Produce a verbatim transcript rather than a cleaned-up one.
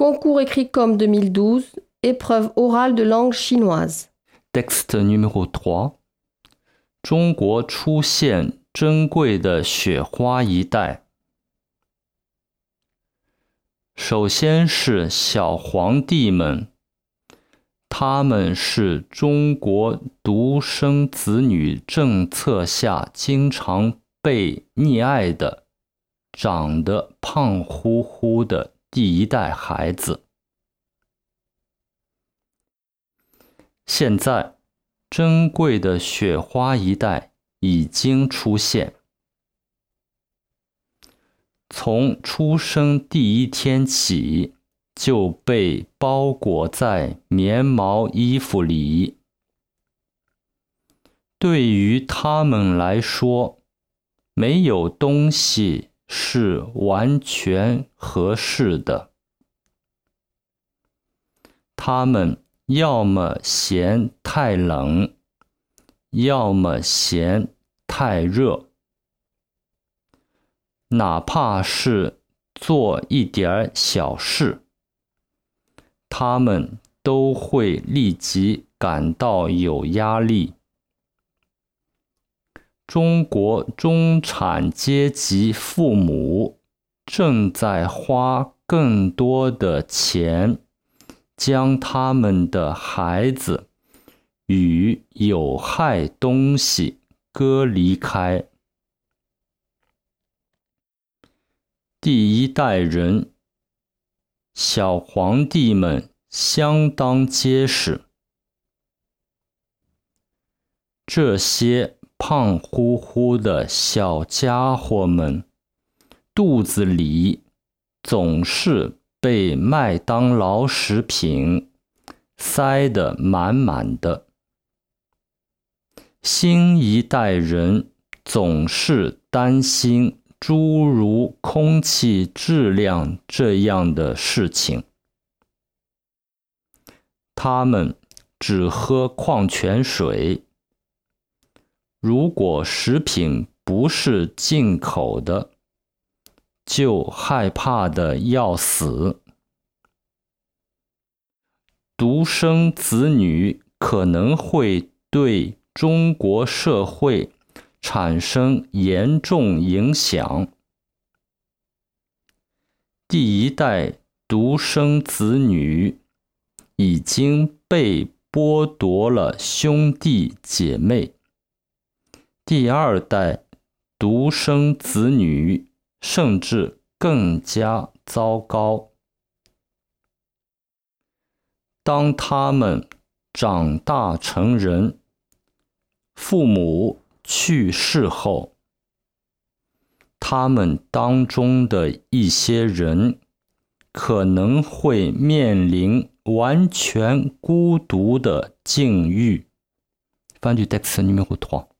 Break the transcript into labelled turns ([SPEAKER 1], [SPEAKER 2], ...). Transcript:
[SPEAKER 1] Concours écrit comme deux mille douze, épreuve orale de langue chinoise.
[SPEAKER 2] Texte numéro trois，中国出现珍贵的雪花一代。首先是小皇帝们，他们是中国独生子女政策下经常被溺爱的，长得胖乎乎的第一代孩子。现在，珍贵的雪花一代已经出现。从出生第一天起，就被包裹在棉毛衣服里。对于他们来说，没有东西是完全合适的。他们要么嫌太冷，要么嫌太热。哪怕是做一点小事，他们都会立即感到有压力。中国中产阶级父母正在花更多的钱，将他们的孩子与有害东西隔离开。第一代人，小皇帝们相当结实。这些胖乎乎的小家伙们，肚子里总是被麦当劳食品塞得满满的。新一代人总是担心诸如空气质量这样的事情。他们只喝矿泉水。如果食品不是进口的，就害怕得要死。独生子女可能会对中国社会产生严重影响。第一代独生子女已经被剥夺了兄弟姐妹，第二代独生子女甚至更加糟糕。当他们长大成人，父母去世后，他们当中的一些人可能会面临完全孤独的境遇。翻译 texte numéro trois。